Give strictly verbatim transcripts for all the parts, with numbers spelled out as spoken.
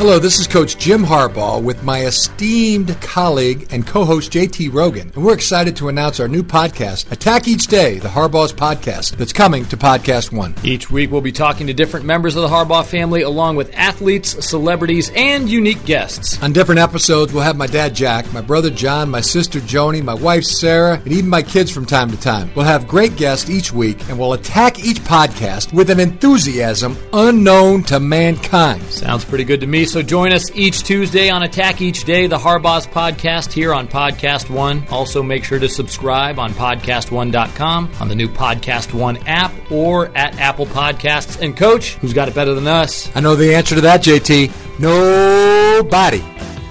Hello, this is Coach Jim Harbaugh with my esteemed colleague and co-host J T Rogan, and we're excited to announce our new podcast, Attack Each Day, the Harbaugh's Podcast, that's coming to Podcast One. Each week we'll be talking to different members of the Harbaugh family, along with athletes, celebrities, and unique guests. On different episodes, we'll have my dad Jack, my brother John, my sister Joni, my wife Sarah, and even my kids from time to time. We'll have great guests each week, and we'll attack each podcast with an enthusiasm unknown to mankind. Sounds pretty good to me. So join us each Tuesday on Attack Each Day, the Harbaugh's Podcast, here on Podcast One. Also, make sure to subscribe on podcast one dot com, on the new Podcast One app, or at Apple Podcasts. And Coach, who's got it better than us? I know the answer to that, J T. Nobody.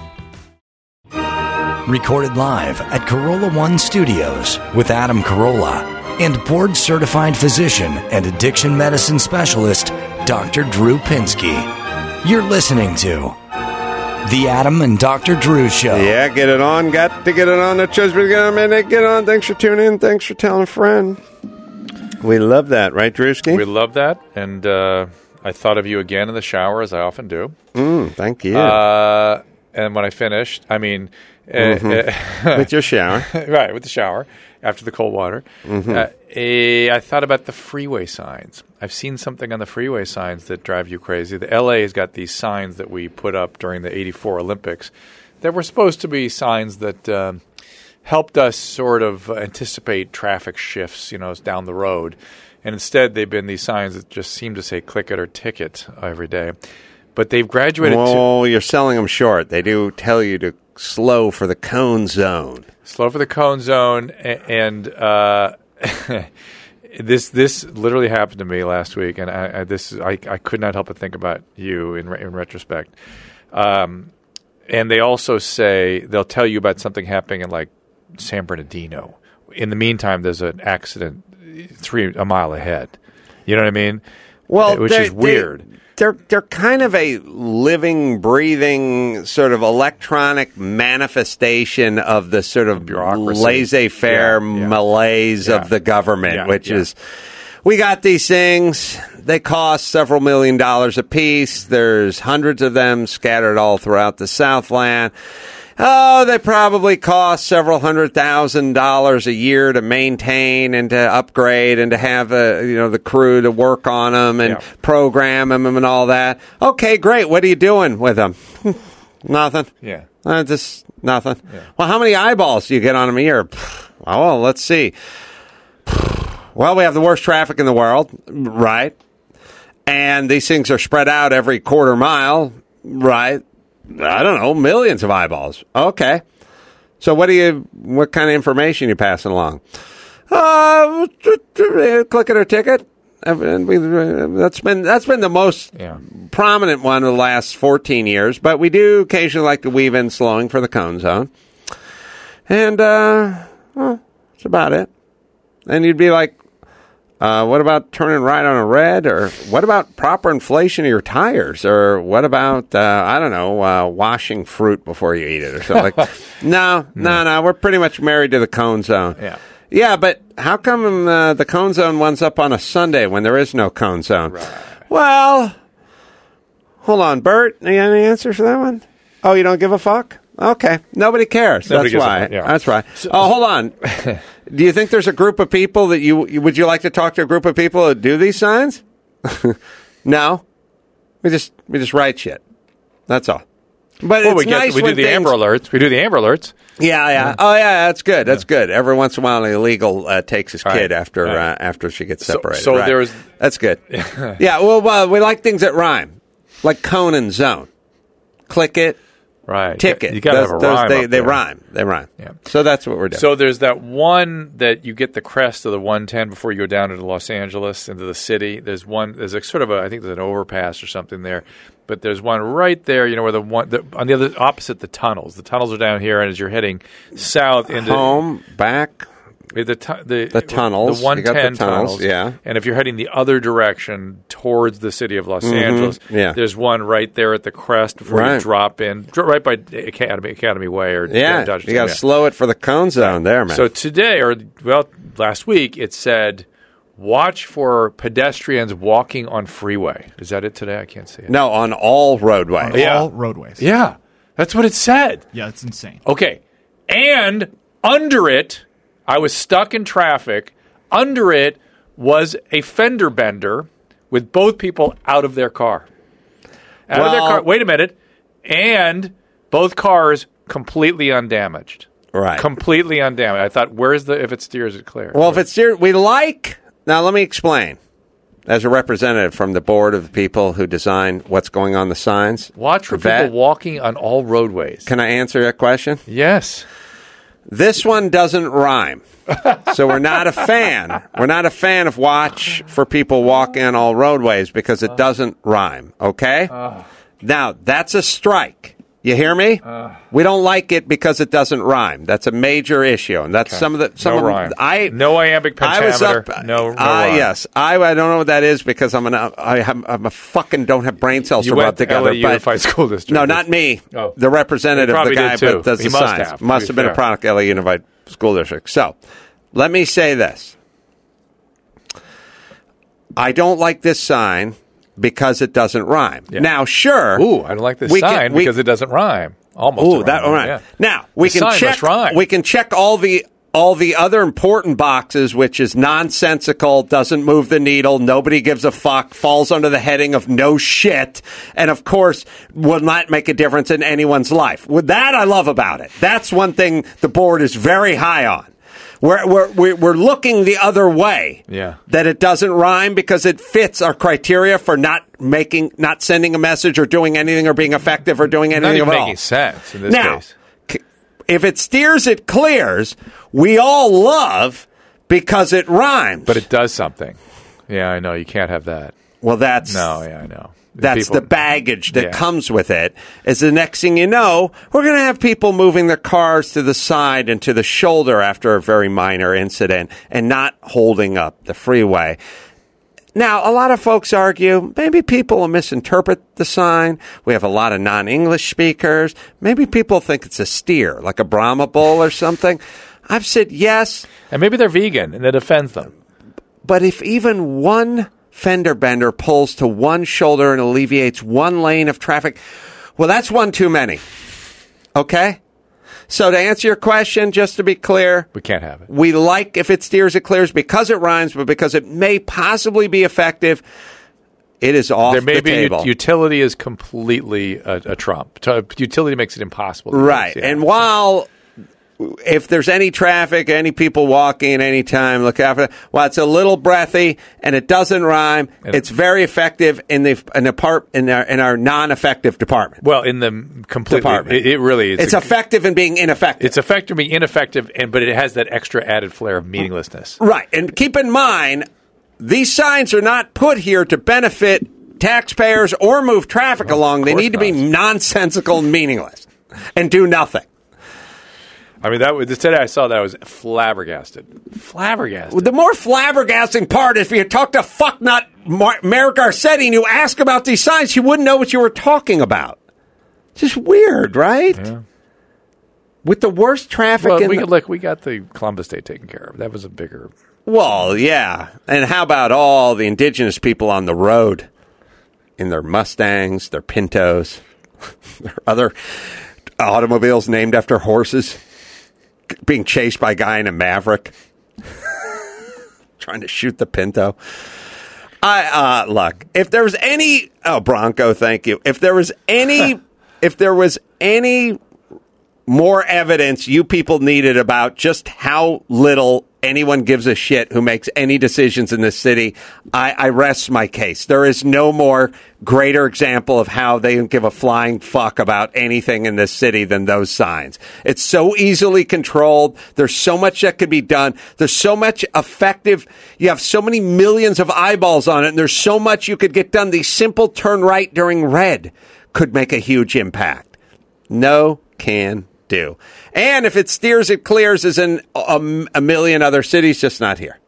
Recorded live at Carolla One Studios with Adam Carolla and board-certified physician and addiction medicine specialist, Doctor Drew Pinsky. You're listening to The Adam and Doctor Drew Show. Yeah, get it on. Got to get it on. That show's been going a minute. Get on. Thanks for tuning in. Thanks for telling a friend. We love that, right, Drewski? We love that. And uh, I thought of you again in the shower, as I often do. Mm, thank you. Uh, and when I finished, I mean... Mm-hmm. uh, with your shower. Right, with the shower, after the cold water. Mm-hmm. Uh, eh, I thought about the freeway signs. I've seen something on the freeway signs that drive you crazy. The L A has got these signs that we put up during the eighty-four Olympics that were supposed to be signs that uh, helped us sort of anticipate traffic shifts, you know, down the road. And instead, they've been these signs that just seem to say click it or ticket every day. But they've graduated oh, to... Oh, you're selling them short. They do tell you to slow for the cone zone. Slow for the cone zone, and uh, this this literally happened to me last week, and I, I this I, I could not help but think about you in in retrospect. Um, and they also say they'll tell you about something happening in like San Bernardino. In the meantime, there's an accident three a mile ahead. You know what I mean? Well, which is weird. They, They're they're kind of a living, breathing sort of electronic manifestation of the sort of bureaucracy, laissez-faire yeah, yeah. malaise yeah. of the government, yeah, which yeah. is, we got these things. They cost several million dollars a piece. There's hundreds of them scattered all throughout the Southland. Oh, they probably cost several hundred thousand dollars a year to maintain and to upgrade and to have uh, you know the crew to work on them and yeah. program them and all that. Okay, great. What are you doing with them? Nothing. Yeah. Uh, just nothing. Yeah. Well, how many eyeballs do you get on them a year? Oh, well, let's see. Well, we have the worst traffic in the world, right? And these things are spread out every quarter mile, right? I don't know, millions of eyeballs. Okay. So what do you, what kind of information are you passing along? Uh, click it or ticket. And we, that's been, that's been the most yeah. prominent one of the last fourteen years, but we do occasionally like to weave in slowing for the cone zone. And, uh, well, that's about it. And you'd be like, Uh, what about turning right on a red? Or what about proper inflation of your tires? Or what about, uh, I don't know, uh, washing fruit before you eat it or something? like No, no, no. We're pretty much married to the cone zone. Yeah. Yeah, but how come uh, the cone zone one's up on a Sunday when there is no cone zone? Right. Well, hold on, Bert. You got any answer for that one? Oh, you don't give a fuck? Okay. Nobody cares. Nobody That's gives a why. fuck, yeah. That's right. So, oh, hold on. Do you think there's a group of people that you, you would you like to talk to a group of people that do these signs? No. We just we just write shit. That's all. But well, it's we, get, nice we when do the things, Amber Alerts. We do the Amber Alerts. Yeah, yeah. Oh, yeah. That's good. That's yeah. good. Every once in a while, an illegal uh, takes his kid right. after right. uh, after she gets so, separated. So right. there's that's good. yeah. Well, uh, we like things that rhyme, like cone and zone. Click it. Right. Ticket. You got to have a those, rhyme. They, up they there. rhyme. They rhyme. Yeah. So that's what we're doing. So there's that one that you get the crest of the one ten before you go down into Los Angeles, into the city. There's one, there's a sort of a, I think there's an overpass or something there. But there's one right there, you know, where the one, the, on the other, opposite the tunnels. The tunnels are down here, and as you're heading south into. Home, back. The, tu- the, the tunnels. The one ten the tunnels, tunnels. Yeah. And if you're heading the other direction towards the city of Los mm-hmm. Angeles, yeah. there's one right there at the crest before right. you drop in, right by Academy Academy Way. or Yeah, Dodge you got to slow it for the cone zone there, man. So today, or, well, last week, it said Watch for pedestrians walking on freeway. Is that it today? I can't see it. No, on all roadways. On Yeah. all roadways. Yeah, that's what it said. Yeah, it's insane. Okay. And under it, I was stuck in traffic. Under it was a fender bender with both people out of their car. Out of their Well- car. Wait a minute. And both cars completely undamaged. Right. Completely undamaged. I thought, where's the, if it steers it clear? Well, if it's steer, we like. Now, let me explain. As a representative from the board of the people who design what's going on the signs, Watch for the vet, people walking on all roadways. Can I answer that question? Yes. This one doesn't rhyme. So we're not a fan. We're not a fan of watch for people walking on all roadways because it doesn't rhyme, okay? Now, that's a strike. You hear me? We don't like it because it doesn't rhyme. That's a major issue, and that's some of the some No of rhyme. I No iambic I was up. pentameter. No- no Ah, rhyme. yes. I, I don't know what that is because I'm an I have, I'm a fucking don't have brain cells You to went rub to together. L A but Unified School District. No, not me. Oh. The representative, He probably the guy did, too. that does He the must signs, have, to must be have been fair. a product of L A Unified School District. So, let me say this. I don't like this sign because it doesn't rhyme. Yeah. Now, sure. Ooh, I don't like this we can- sign we- because it doesn't rhyme. Almost. Ooh, a rhyme, that all right. yeah. Now we The can sign check. must rhyme. We can check all the all the other important boxes, which is nonsensical, doesn't move the needle, nobody gives a fuck, falls under the heading of no shit, and of course will not make a difference in anyone's life. With that, I love about it. That's one thing the board is very high on. We're, we're, we're we're looking the other way. Yeah. That it doesn't rhyme because it fits our criteria for not making, not sending a message or doing anything or being effective or doing Not anything even at all. making sense in this Now, case. c- if it steers, it clears, we all love because it rhymes. But it does something. Yeah, I know. You can't have that. well, that's No, yeah, I know. that's People- the baggage that Yeah. comes with it. Is the next thing you know, we're going to have people moving their cars to the side and to the shoulder after a very minor incident and not holding up the freeway. Now, a lot of folks argue maybe people will misinterpret the sign. We have a lot of non-English speakers. Maybe people think it's a steer, like a Brahma bull or something. I've said yes, And maybe they're vegan and it offends them. but if even one fender bender pulls to one shoulder and alleviates one lane of traffic, well, that's one too many. Okay? So to answer your question, just to be clear, We can't have it. we like if it steers, it clears because it rhymes, but because it may possibly be effective, it is off There may the be table. ut- utility is completely a, a trump. T- Utility makes it impossible. to Right. use, yeah. And while if there's any traffic, any people walking at any time, look out for that. Well, it's a little breathy and it doesn't rhyme. And- It's very effective in the in the part in our in our non-effective department. Well, in the completely, Department. it, it really is. It's a- effective in being ineffective. It's effective being ineffective, and but it has that extra added flair of meaninglessness. Right. And keep in mind, these signs are not put here to benefit taxpayers or move traffic along. They course need to be not. nonsensical and meaningless and do nothing. I mean, that was today. I saw that I was flabbergasted. Flabbergasted. The more flabbergasting part is if you talk to fucknut Mar- Mayor Garcetti and you ask about these signs, you wouldn't know what you were talking about. Just weird, right? Yeah. With the worst traffic Well, in we the- could look. We got the Columbus Day taken care of. That was a bigger. Well, yeah. And how about all the indigenous people on the road in their Mustangs, their Pintos, their other automobiles named after horses, being chased by a guy in a Maverick, trying to shoot the Pinto. I uh, look, if there was any oh Bronco, thank you. If there was any, if there was any more evidence you people needed about just how little anyone gives a shit who makes any decisions in this city, I, I rest my case. There is no more greater example of how they don't give a flying fuck about anything in this city than those signs. It's so easily controlled. There's so much that could be done. There's so much effective. You have so many millions of eyeballs on it, and there's so much you could get done. The simple turn right during red could make a huge impact. No can do. And if it steers, it clears is in a, a million other cities, just not here.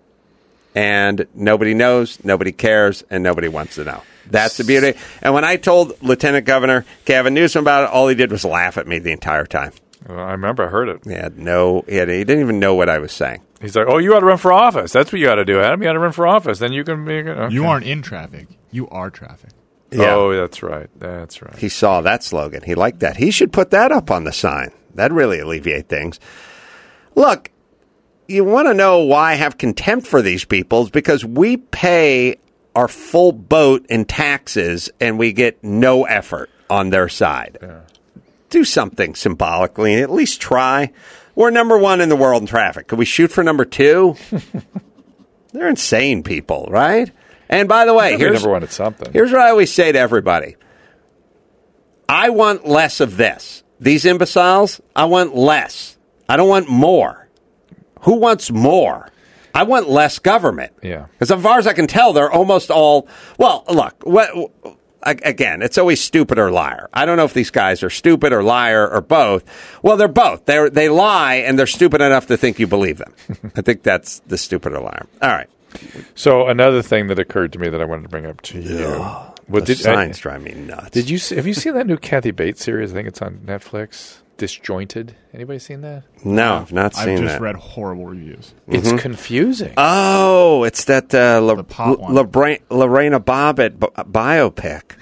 And nobody knows, nobody cares, and nobody wants to know. That's the beauty. And when I told Lieutenant Governor Gavin Newsom about it, all he did was laugh at me the entire time. Well, I remember. I heard it. He had no, he, had, he didn't even know what I was saying. He's like, oh, you got to run for office. That's what you got to do, Adam. You got to run for office. Then you can be. Okay. You aren't in traffic. You are traffic. Yeah. Oh, that's right. That's right. He saw that slogan. He liked that. He should put that up on the sign. That'd really alleviate things. Look, you want to know why I have contempt for these people? It's because we pay our full boat in taxes and we get no effort on their side. Yeah. Do something symbolically and at least try. We're number one in the world in traffic. Could we shoot for number two? They're insane people, right? And by the way, here's, number one at something. Here's what I always say to everybody. I want less of this. These imbeciles, I want less. I don't want more. Who wants more? I want less government. Yeah. Because as far as I can tell, they're almost all, well, look, what, again, it's always stupid or liar. I don't know if these guys are stupid or liar or both. Well, they're both. They they lie, and they're stupid enough to think you believe them. I think that's the stupid or liar. All right. So another thing that occurred to me that I wanted to bring up to you. Ugh, well, the did, signs I, drive me nuts. Did you see, have you seen that new Kathy Bates series? I think it's on Netflix. Disjointed. Anybody seen that? No, I've not seen I've just that. read horrible reviews. It's confusing. Oh, it's that uh, La- The pot one. La- La- Lorena Bobbitt bi- biopic.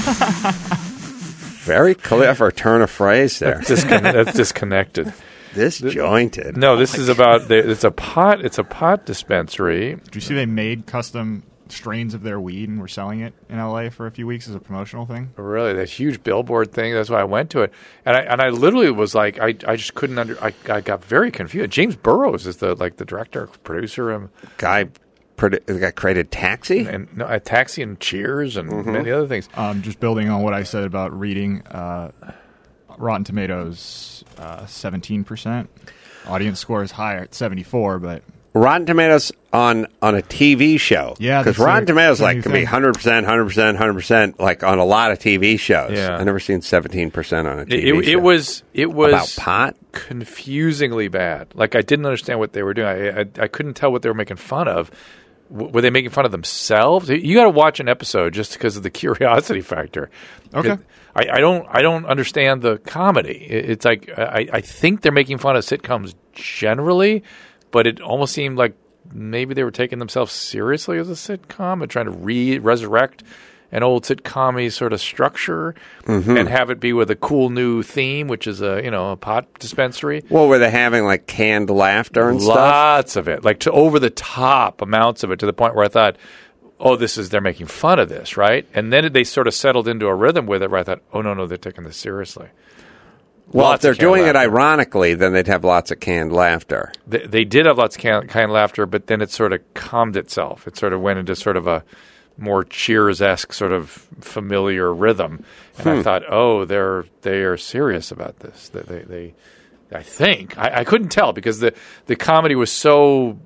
Very clever turn of phrase there. Discon- that's disconnected. Disjointed. No, this is about the, it's a pot. It's a pot dispensary. Did you see they made custom strains of their weed and were selling it in L A for a few weeks as a promotional thing? Really, that huge billboard thing. That's why I went to it, and I and I literally was like, I, I just couldn't under. I, I got very confused. James Burrows is the like the director, producer, and Guy, produ- the guy created Taxi. and no, a Taxi and Cheers and Mm-hmm. many other things. Um, just building on what I said about reading, uh, Rotten Tomatoes, uh, seventeen percent. Audience score is higher at seventy-four, but Rotten Tomatoes on, on a T V show. Yeah, because that's Rotten their- Tomatoes their like new can be thing. one hundred percent, one hundred percent, one hundred percent like on a lot of T V shows. Yeah. I've never seen seventeen percent on a T V It, it, show. it was it was About pot? confusingly bad. Like I didn't understand what they were doing. I I, I couldn't tell what they were making fun of. W- were they making fun of themselves? You got to watch an episode just because of the curiosity factor. Okay. It- I, I don't I don't understand the comedy. It, it's like I, I think they're making fun of sitcoms generally, but it almost seemed like maybe they were taking themselves seriously as a sitcom and trying to re resurrect an old sitcom-y sort of structure and have it be with a cool new theme, which is a you know a pot dispensary. Well, were they having like canned laughter and stuff? Lots of it, like to over the top amounts of it, to the point where I thought, oh, this is they're making fun of this, right? And then they sort of settled into a rhythm with it where I thought, oh no, no, they're taking this seriously. Well, Lots if they're of canned doing it laughter. ironically, then they'd have lots of canned laughter. They, they did have lots of kind, kind laughter, but then it sort of calmed itself. It sort of went into sort of a more Cheers-esque sort of familiar rhythm, and Hmm. I thought, oh, they're they are serious about this. They, they, they I think I, I couldn't tell because the the comedy was so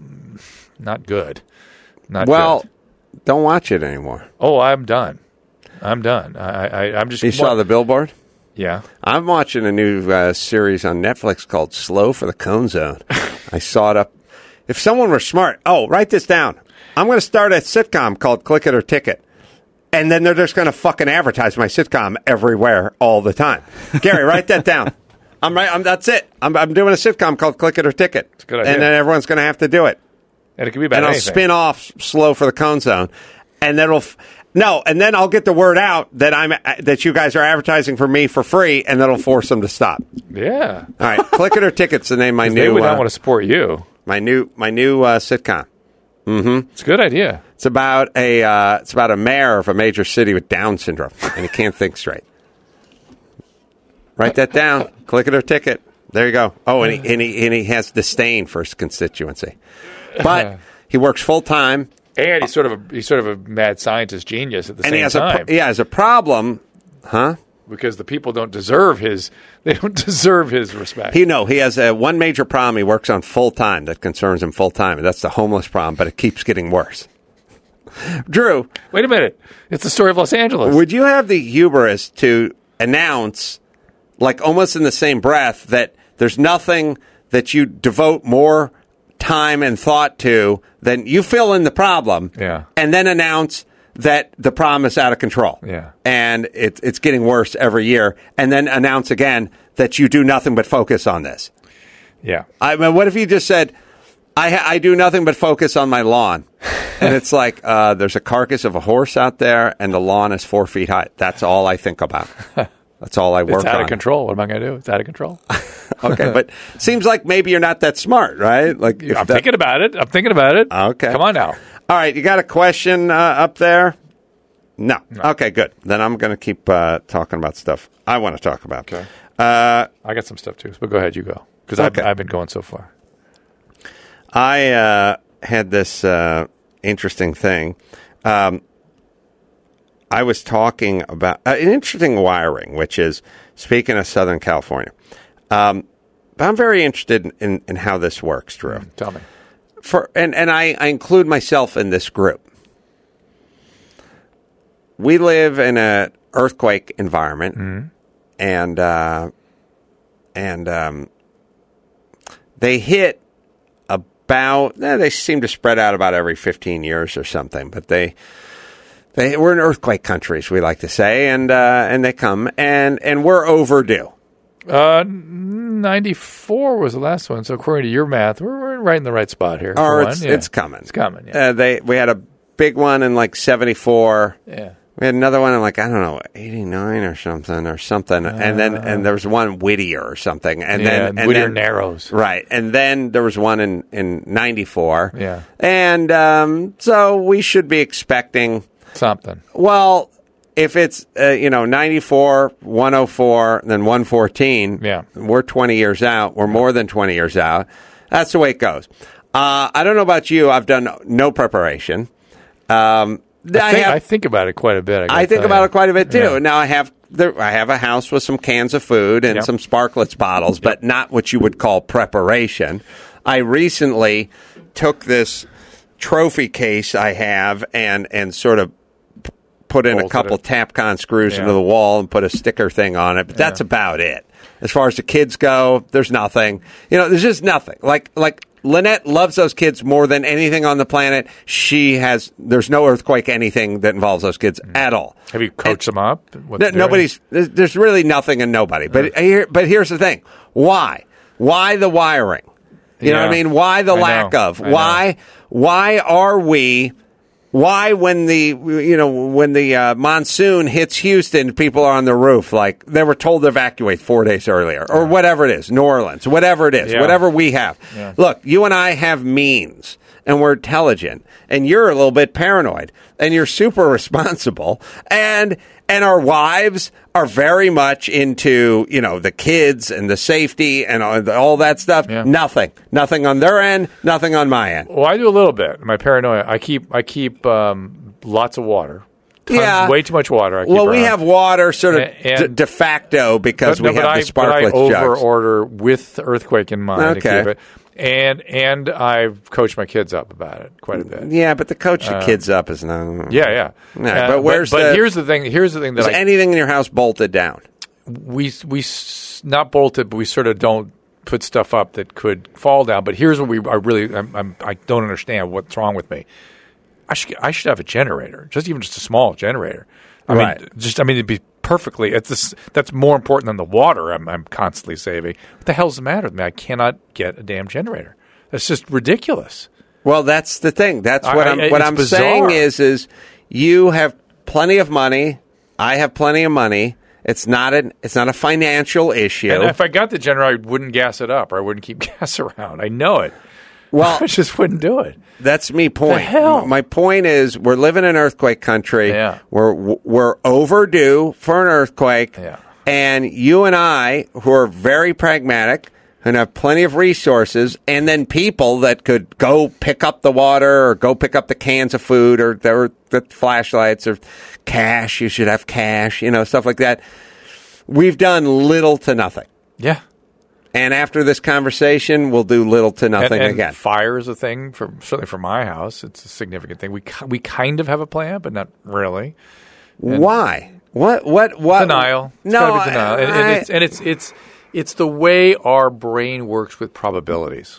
not good. Not Well, good. don't watch it anymore. Oh, I'm done. I'm done. I, I I'm just You saw the billboard? yeah. I'm watching a new uh, series on Netflix called Slow for the Cone Zone. I saw it up. If someone were smart, oh, write this down. I'm going to start a sitcom called Click It or Ticket. And then they're just going to fucking advertise my sitcom everywhere all the time. Gary, write that down. I'm right. I'm, that's it. I'm, I'm doing a sitcom called Click It or Ticket. a good idea. And then everyone's going to have to do it. And it could be about And I'll anything. spin off Slow for the Cone Zone. And then it'll... F- No, and then I'll get the word out that I'm that you guys are advertising for me for free, and that'll force them to stop. Yeah. All right, Click It or Ticket's the name of my They new would not uh, want to support you. my new my new uh, sitcom. It's a good idea. It's about a uh, it's about a mayor of a major city with Down syndrome, and he can't think straight. Write that down. Click It or Ticket. There you go. Oh, and he and he, and he has disdain for his constituency, but he works full time. And he's sort of a he's sort of a mad scientist genius at the And same he has time. a pro- yeah, has a problem, huh? Because the people don't deserve his they don't deserve his respect. He no, he has a one major problem he works on full time that concerns him full time, and that's the homeless problem. But it keeps getting worse. Drew, Wait a minute. It's the story of Los Angeles. would you have the hubris to announce, like almost in the same breath, that there's nothing that you devote more time and thought to than you fill in the problem, Yeah. and then announce that the problem is out of control, Yeah. and it's it's getting worse every year, and then announce again that you do nothing but focus on this. yeah. I mean, what if you just said, I, I do nothing but focus on my lawn. And it's like uh, there's a carcass of a horse out there, and the lawn is four feet high. That's all I think about. That's all I work on. It's out of control. What am I going to do? It's out of control. Okay, but seems like maybe you're not that smart, right? Like if I'm that- thinking about it. I'm thinking about it. Okay. Come on now. All right, you got a question uh, up there? No. no. Okay, good. Then I'm going to keep uh, talking about stuff I want to talk about. Okay. Uh, I got some stuff too, but go ahead. You go. Because Okay. I've, I've been going so far. I uh, had this uh, interesting thing. Um, I was talking about uh, an interesting wiring, which is, speaking of Southern California, um, but I'm very interested in, in, in how this works, Drew. Mm, tell me. For and, and I, I include myself in this group. We live in an earthquake environment, Mm-hmm. and uh, and um, they hit about eh, they seem to spread out about every fifteen years or something, but they they we're in earthquake countries, we like to say, and uh, and they come and and we're overdue. Uh, ninety-four was the last one. So according to your math, we're, we're right in the right spot here. Or for it's one. Yeah. it's coming. It's coming. Yeah. Uh, they we had a big one in like seventy-four. yeah. We had another one in like, I don't know, eighty-nine or something or something. Uh, and then and there was one Whittier or something. And Yeah, then and and Whittier then, Narrows. Right. And then there was one in, in ninety-four. Yeah. And um, so we should be expecting, Something. well, if it's, uh, you know, ninety-four, one oh four, then one fourteen, Yeah. we're twenty years out. We're more than twenty years out. That's the way it goes. Uh, I don't know about you. I've done no preparation. Um I think, have, I think about it quite a bit. I, gotta I think tell about you. it quite a bit too. Yeah. Now I have there, I have a house with some cans of food and Yep. some Sparklets bottles, but not what you would call preparation. I recently took this trophy case I have and and sort of p- put in a Bolted couple it. Tapcon screws Yeah. into the wall and put a sticker thing on it. But that's Yeah. about it. As far as the kids go, there's nothing. You know, there's just nothing. Like like. Lynette loves those kids more than anything on the planet. She has, there's no earthquake, anything that involves those kids at all. Have you coached them up? What No, they're doing? nobody's, there's, there's really nothing and nobody. But here, but here's the thing. Why? Why the wiring? You know Yeah. what I mean? Why the I lack know. of? I know. Why, why are we, why when the, you know, when the uh, monsoon hits Houston, people are on the roof, like they were told to evacuate four days earlier or whatever it is, New Orleans, whatever it is, Yeah. whatever we have. Yeah. Look, you and I have means and we're intelligent and you're a little bit paranoid and you're super responsible and and our wives are very much into, you know, the kids and the safety and all, all that stuff. Yeah. Nothing. Nothing on their end, nothing on my end. Well, I do a little bit. My paranoia. I keep. I keep um, lots of water. Tons, Yeah. way too much water. I keep Well, we around. have water sort of And- de, de facto because but, we no, but have I, the but I Sparklets over jugs. order with earthquake in mind. To Okay. keep it. And and I've coached my kids up about it quite a bit. Yeah, but the coach the kids up is not. Uh, Yeah, yeah. Yeah, but where's but, the- here's the thing. Here's the thing that Is I, anything in your house bolted down? we we s- not bolted, but we sort of don't put stuff up that could fall down. But here's what we I really I'm, I'm, I don't understand what's wrong with me. I should I should have a generator, just even just a small generator. I Right. mean, just I mean it'd be perfectly. It's this, that's more important than the water I'm, I'm constantly saving. What the hell's the matter with me? I cannot get a damn generator. That's just ridiculous. Well, that's the thing. That's I- what I- I'm. What it's I'm bizarre. saying is, is you have plenty of money. I have plenty of money. It's not an. It's not a financial issue. And if I got the generator, I wouldn't gas it up, or I wouldn't keep gas around. I know it. Well, I just wouldn't do it. that's me point. hell? My point is, we're living in earthquake country. Yeah. We're we're overdue for an earthquake. Yeah. And you and I, who are very pragmatic and have plenty of resources, and then people that could go pick up the water or go pick up the cans of food or the, the flashlights or cash. You should have cash, you know, stuff like that. We've done little to nothing. Yeah. And after this conversation, we'll do little to nothing and, and again. Fire is a thing, for, certainly for my house. It's a significant thing. We ki- we kind of have a plan, but not really. Why? What? What? What? Denial. It's No, gotta be denial. and, and I- it's and it's it's it's the way our brain works with probabilities.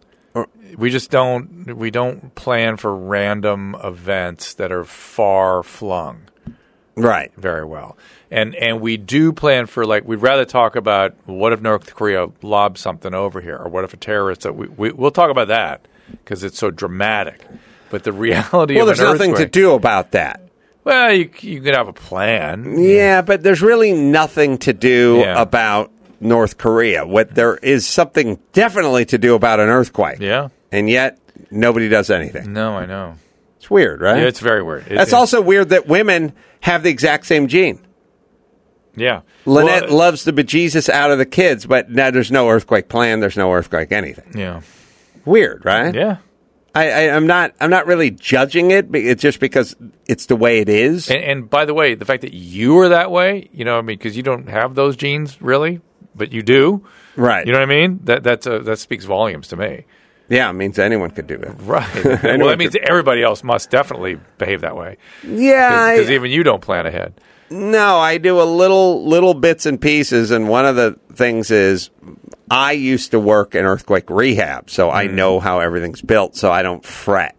We just don't we don't plan for random events that are far flung right. very well. And and we do plan for, like, we'd rather talk about what if North Korea lobs something over here, or what if a terrorist, we, we we'll talk about that. because it's so dramatic. But the reality Well, of there's an nothing to earthquake, do about that. well, you, you could have a plan. Yeah, but there's really nothing to do Yeah. about North Korea. What there is something definitely to do about an earthquake. Yeah. And yet, nobody does anything. No, I know. It's weird, right? Yeah, it's very weird. It- That's it- also weird that women have the exact same gene. Yeah. Lynette Well, loves the bejesus out of the kids, but now there's no earthquake plan. There's no earthquake anything. Yeah. Weird, right? Yeah. I, I, I'm not. I'm not really judging it. but It's just because it's the way it is. And, and by the way, the fact that you are that way, you know, what I mean, because you don't have those genes really, but you do, Right. You know what I mean? That that's a, that speaks volumes to me. Yeah, it means anyone could do it. Right. Well, Anyone that means could- everybody else must definitely behave that way. Yeah, Because I- even you don't plan ahead. No, I do a little little bits and pieces, and one of the things is I used to work in earthquake rehab, so I know how everything's built, so I don't fret.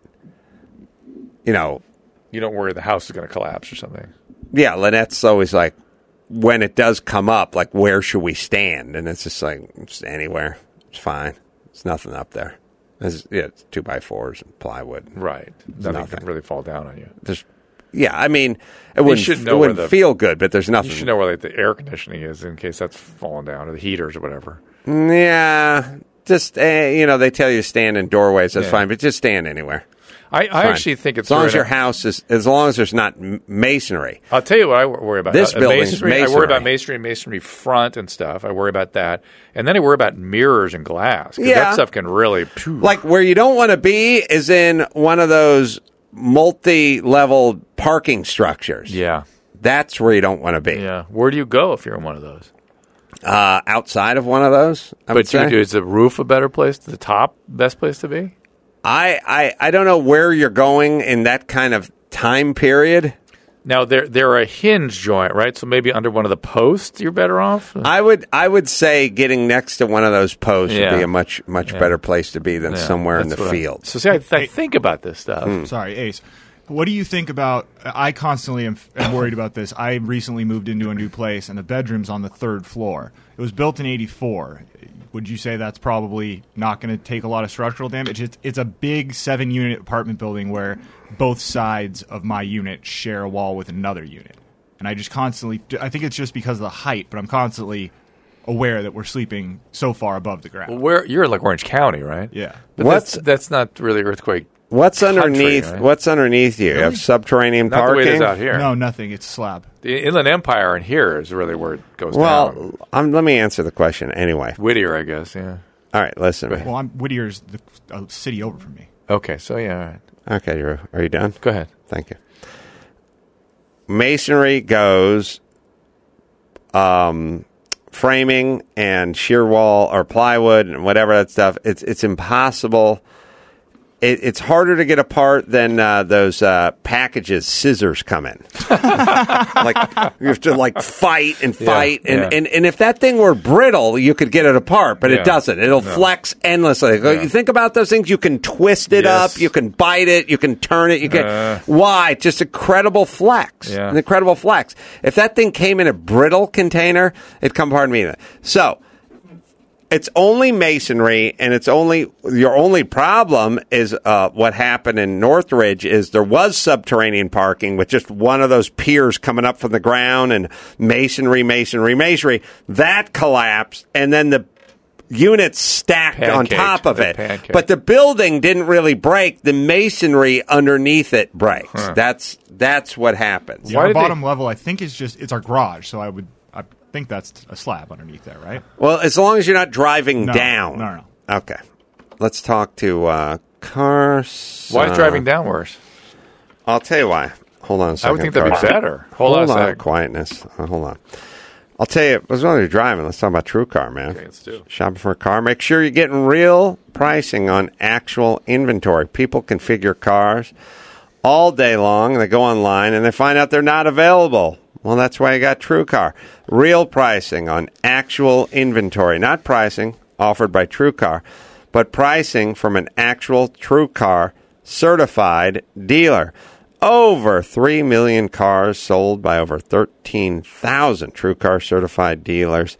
You know, You don't worry the house is going to collapse or something. yeah, Lynette's always like, when it does come up, like, where should we stand? And it's just like, it's anywhere. It's fine. It's nothing up there. It's, yeah, it's two by fours and plywood. Right. Nothing, nothing. can really fall down on you. There's, yeah, I mean, it wouldn't, should know it wouldn't where the- feel good, but there's nothing. You should know where like, the air conditioning is in case that's falling down, or the heaters or whatever. Yeah, just, uh, you know, they tell you to stand in doorways. That's Yeah. fine, but just stand anywhere. I, I Fine. actually think it's as long very as your nice- house is, as long as there's not m- masonry. I'll tell you what I worry about. This Uh, building's masonry, I masonry. worry about masonry, masonry front and stuff. I worry about that, and then I worry about mirrors and glass. 'Cause Yeah. that stuff can really phew. Like where you don't want to be is in one of those multi-level parking structures. Yeah, That's where you don't want to be. yeah. Where do you go if you're in one of those? Uh, outside of one of those, I would But you, say. is the roof a better place? The top best place to be? I, I, I don't know where you're going in that kind of time period. Now they're they're a hinge joint, right? So maybe under one of the posts, you're better off. I would I would say getting next to one of those posts Yeah. would be a much much Yeah. better place to be than Yeah, somewhere in the that's what I- field. so see, I, I think about this stuff. Hmm. Sorry, Ace. What do you think about? I constantly am, am worried about this. I recently moved into a new place, and the bedroom's on the third floor. It was built in eighty-four. Would you say that's probably not going to take a lot of structural damage? It's, it's a big seven-unit apartment building where both sides of my unit share a wall with another unit. And I just constantly, I think it's just because of the height, but I'm constantly aware that we're sleeping so far above the ground. Where you're in like Orange County, right? Yeah. But What's- that's, that's not really earthquake. What's country, underneath? right? What's underneath you? You have subterranean Not the way it parking. is out here. No, nothing. It's slab. The Inland Empire in here is really where it goes down. Well, I'm, let me answer the question anyway. Whittier, I guess. Yeah. All right, listen. to me. Well, I'm, Whittier's the a city over from me. Okay. So yeah. All right. Okay, Drew, are you done? Go ahead. Thank you. Masonry goes um, framing and shear wall or plywood and whatever that stuff. It's it's impossible. It, it's harder to get apart than uh, those uh, packages scissors come in. Like you have to like fight and fight and, yeah. and, and if that thing were brittle, you could get it apart, but Yeah. it doesn't. It'll flex endlessly. You think about those things. You can twist it Yes. up. You can bite it. You can turn it. You can. Uh. Why? Just incredible flex. Yeah. An incredible flex. If that thing came in a brittle container, it'd come. Pardon me. So. It's only masonry, and it's only your only problem is uh, what happened in Northridge is there was subterranean parking with just one of those piers coming up from the ground and masonry, masonry, masonry. That collapsed, and then the units stacked on Pancaked. top of They it. pancaked. But the building didn't really break. The masonry underneath it breaks. Huh. That's that's what happens. Yeah, Why our did they- bottom level, I think, is just it's our garage. So I would, I think that's a slab underneath there, right? Well, as long as you're not driving No, down. no, no. Okay. Let's talk to uh, Cars. Why is uh, driving down worse? I'll tell you why. Hold on a second. I would think that'd be Carson. better. Hold, Hold on a on. sec. Quietness. Uh, hold on. I'll tell you, as long as you're driving, let's talk about TrueCar, man. Okay, let's do it. Shopping for a car. Make sure you're getting real pricing on actual inventory. People configure cars all day long. They go online and they find out they're not available. Well, that's why you got TrueCar. Real pricing on actual inventory. Not pricing offered by TrueCar, but pricing from an actual TrueCar certified dealer. Over three million cars sold by over thirteen thousand TrueCar certified dealers.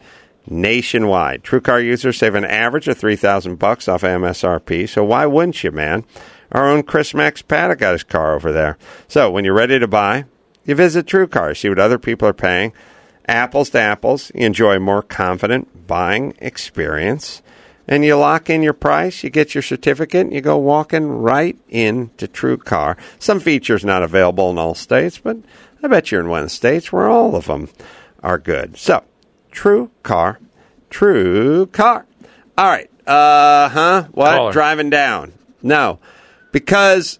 nationwide. TrueCar users save an average of three thousand bucks off M S R P, so why wouldn't you, man? Our own Chris Max Paddock got his car over there. So when you're ready to buy, you visit TrueCar, see what other people are paying. Apples to apples, you enjoy a more confident buying experience. And you lock in your price, you get your certificate, and you go walking right into TrueCar. Some features not available in all states, but I bet you're in one of the states where all of them are good. So, TrueCar, TrueCar. All right, uh-huh, what? Caller. Driving down. No, because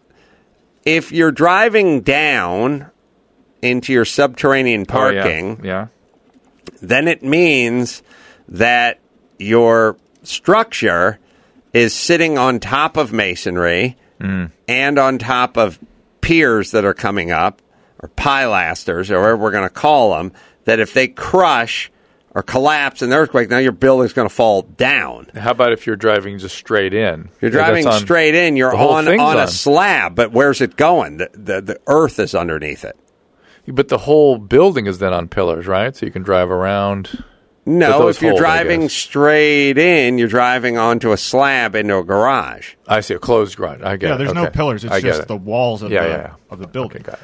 if you're driving down into your subterranean parking, Oh, yeah. yeah. then it means that your structure is sitting on top of masonry Mm. and on top of piers that are coming up, or pilasters, or whatever we're going to call them, that if they crush or collapse in the earthquake, now your building's going to fall down. How about if you're driving just straight in? You're Yeah, driving that's on- straight in, you're the whole on, thing's on a on. slab, but where's it going? The, the, the earth is underneath it. But the whole building is then on pillars, right? So you can drive around. No, those if you're hold, I driving guess. straight in, you're driving onto a slab into a garage. I see a closed garage. I get Yeah, it. there's no Okay. pillars. It's I get just it. the walls of Yeah, the yeah, yeah. of the building. Okay, got it.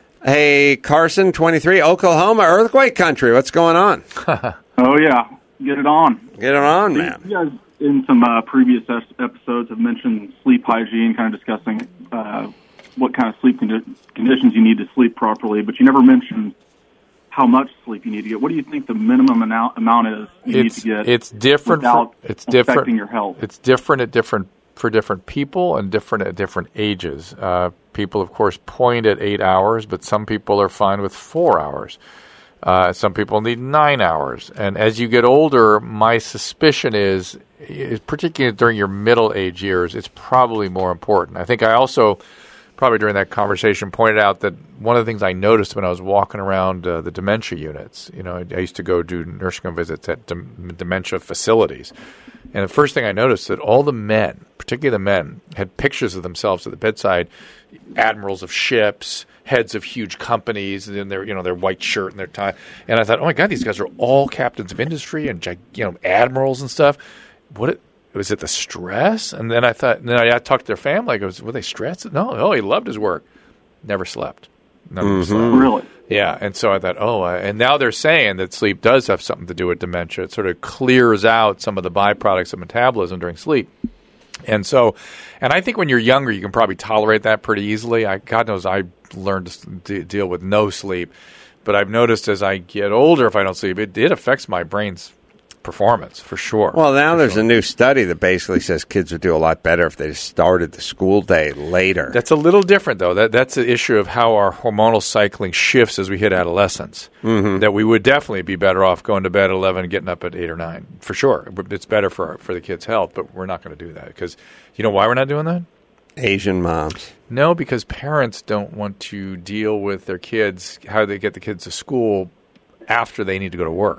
Hey, Carson, twenty-three, Oklahoma, earthquake country. What's going on? Oh, yeah. Get it on. Get it on, man. You guys, in some uh, previous es- episodes, have mentioned sleep hygiene, kind of discussing uh, what kind of sleep condi- conditions you need to sleep properly, but you never mentioned how much sleep you need to get. What do you think the minimum amount, amount is you It's need to get it's different. without For, it's affecting different. your health? It's different at different for different people and different at different ages. Uh, people, of course, point at eight hours, but some people are fine with four hours. Uh, some people need nine hours. And as you get older, my suspicion is, is, particularly during your middle age years, it's probably more important. I think I also, probably during that conversation, pointed out that one of the things I noticed when I was walking around uh, the dementia units, you know, I, I used to go do nursing home visits at dem- dementia facilities. And the first thing I noticed that all the men, particularly the men, had pictures of themselves at the bedside, admirals of ships, heads of huge companies, and then their, you know, their white shirt and their tie. And I thought, oh my God, these guys are all captains of industry and, you know, admirals and stuff. What it, was it the stress? And then I thought, and then I, I talked to their family. I goes, were they stressed? No, no, he loved his work. Never slept. Never slept. Really? Yeah, and so I thought, oh, uh, and now they're saying that sleep does have something to do with dementia. It sort of clears out some of the byproducts of metabolism during sleep. And so, and I think when you're younger, you can probably tolerate that pretty easily. I, God knows I learned to s- de- deal with no sleep. But I've noticed as I get older, if I don't sleep, it, it affects my brain's performance for sure. Well, now For there's sure. a new study that basically says kids would do a lot better if they started the school day later. That's a little different, though. That That's the issue of how our hormonal cycling shifts as we hit adolescence. Mm-hmm. That we would definitely be better off going to bed at eleven and getting up at eight or nine, for sure. It's better for for the kids' health, but we're not going to do that. Because you know why we're not doing that? Asian moms. No, because parents don't want to deal with their kids, how they get the kids to school after they need to go to work.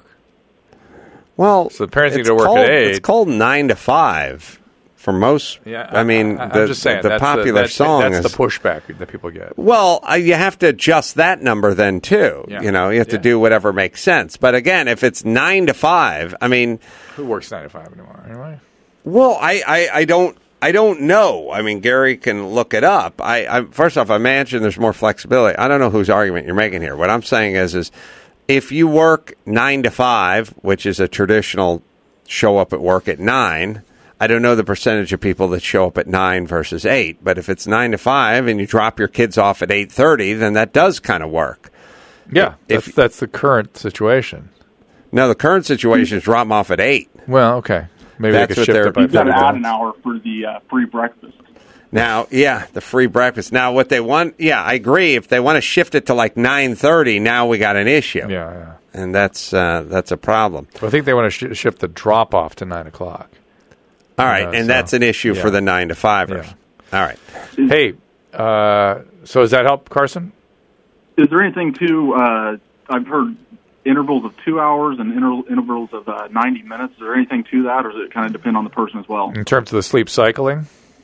Well, So the parents need it's to work at called- eight. It's called nine to five for most. Yeah, I mean, I'm the, just saying, the that's popular that's, song that's is the pushback that people get. Well, uh, you have to adjust that number then too. Yeah. You know, you have to Yeah. do whatever makes sense. But again, if it's nine to five, I mean, Who works nine to five anymore? Anyway, well, I, I, I don't. I don't know. I mean, Gary can look it up. I, I first off, I imagine there's more flexibility. I don't know whose argument you're making here. What I'm saying is, is if you work nine to five, which is a traditional show up at work at nine, I don't know the percentage of people that show up at nine versus eight. But if it's nine to five and you drop your kids off at eight thirty, then that does kind of work. yeah, If- that's, that's the current situation. Now, the current situation is drop them off at eight. Well, okay. Maybe That's they what could shift they're- it by You've got to thirty add an minutes. hour for the uh, free breakfast. Now, yeah, the free breakfast. Now, what they want, yeah, I agree. If they want to shift it to like nine thirty, now we got an issue. Yeah, yeah. And that's uh, that's a problem. Well, I think they want to sh- shift the drop off to nine o'clock. All right, Yeah, and so- that's an issue yeah. for the nine to fivers. Yeah. All right. Hey, uh, so does that help, Carson? Is there anything to, uh, I've heard intervals of two hours and inter- intervals of uh, ninety minutes. Is there anything to that, or does it kind of depend on the person as well? In terms of the sleep cycling?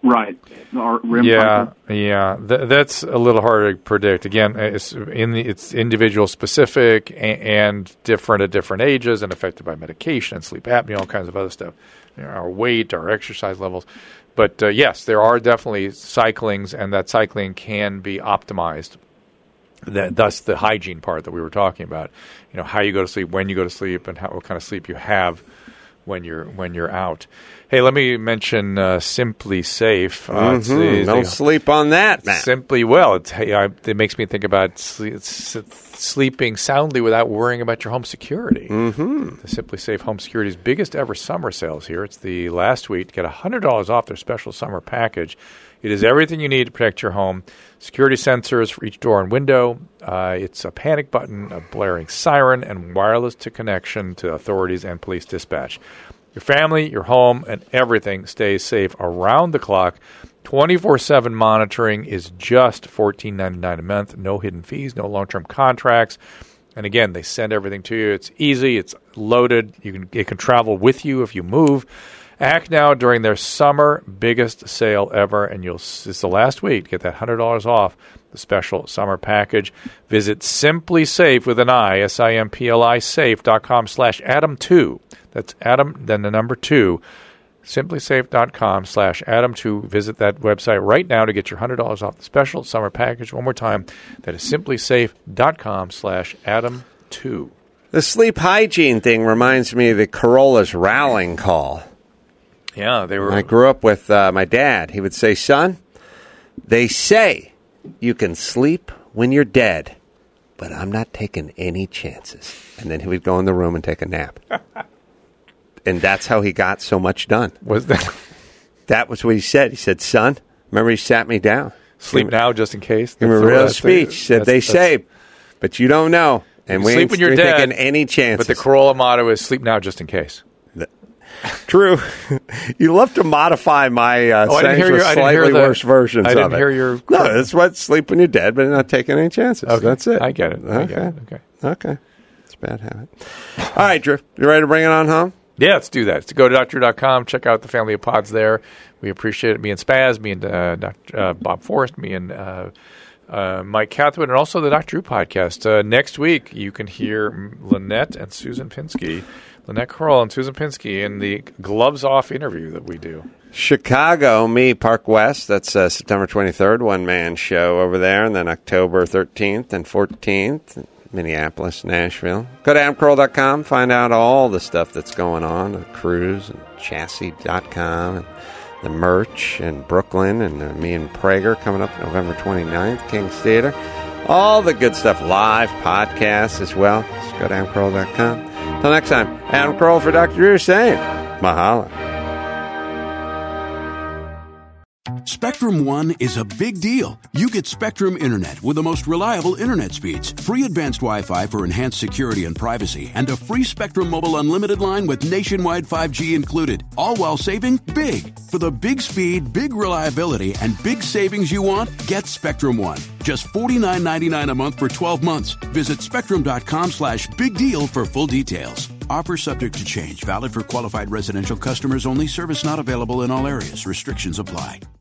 Right. Our rim yeah, pressure. yeah. Th- that's a little harder to predict. Again, it's in the it's individual specific and, and different at different ages and affected by medication and sleep apnea, all kinds of other stuff. You know, our weight, our exercise levels. But uh, yes, there are definitely cyclings, and that cycling can be optimized. That, thus, the hygiene part that we were talking about. You know, how you go to sleep, when you go to sleep, and how, what kind of sleep you have when you're when you're out. Hey, let me mention uh, Simply Safe. Uh, mm-hmm. it's the, Don't the, sleep on that, man. Simply well. It's, hey, I, it makes me think about sleep, sleeping soundly without worrying about your home security. Mm-hmm. The Simply Safe Home Security's biggest ever summer sales here. It's the last week. Get one hundred dollars off their special summer package. It is everything you need to protect your home. Security sensors for each door and window. Uh, it's a panic button, a blaring siren, and wireless to connection to authorities and police dispatch. Your family, your home, and everything stays safe around the clock. twenty-four seven monitoring is just fourteen ninety-nine a month. No hidden fees, no long-term contracts. And again, they send everything to you. It's easy. It's loaded. You can it can travel with you if you move. Act now during their summer biggest sale ever, and you'll it's the last week to get that one hundred dollars off the special summer package. Visit Simply Safe with an I, S I M P L I safe dot com slash Adam two. That's Adam, then the number two, simply safe dot com slash Adam two. Visit that website right now to get your one hundred dollars off the special summer package. One more time, that is simply safe dot com slash Adam two. The sleep hygiene thing reminds me of the Corolla's rallying call. Yeah, they were. I grew up with uh, my dad. He would say, son, they say you can sleep when you're dead, but I'm not taking any chances. And then he would go in the room and take a nap. And that's how he got so much done. Was that? That was what he said. He said, son, remember he sat me down. Sleep now just in case. Give him a real speech. He said, they say, but you don't know. And we sleep ain't when you're dead, taking any chances. But the Corolla motto is sleep now just in case. True. You love to modify my uh, oh, sayings with slightly the, worse versions I didn't of it. hear your... No, that's what sleep when you're dead, but not taking any chances. Okay. That's it. I get it. Okay. I get it. Okay. Okay. It's a bad habit. All right, Drew. You ready to bring it on home? Yeah, let's do that. So go to doctor drew dot com. Check out the family of pods there. We appreciate it. Me and Spaz, me and uh, Doctor Uh, Bob Forrest, me and uh, uh, Mike Cathwood, and also the Doctor Drew podcast. Uh, next week, you can hear Lynette and Susan Pinsky, Lynette Kroll and Susan Pinsky in the Gloves Off interview that we do. Chicago, me, Park West. That's uh, September twenty-third, one-man show over there. And then October thirteenth and fourteenth, Minneapolis, Nashville. Go to adam carolla dot com, find out all the stuff that's going on, the cruise, and chassis dot com, and the merch, and Brooklyn, and uh, me and Prager coming up November twenty-ninth, King's Theater. All the good stuff, live podcasts as well. Just go to adam carolla dot com. Until next time, Adam Carolla for Doctor Drew saying, mahalo. Spectrum One is a big deal. You get Spectrum Internet with the most reliable internet speeds, free advanced Wi-Fi for enhanced security and privacy, and a free Spectrum Mobile Unlimited line with nationwide five G included, all while saving big. For the big speed, big reliability, and big savings you want, get Spectrum One. Just forty-nine ninety-nine a month for twelve months. Visit spectrum dot com slash big deal for full details. Offer subject to change. Valid for qualified residential customers only. Service not available in all areas. Restrictions apply.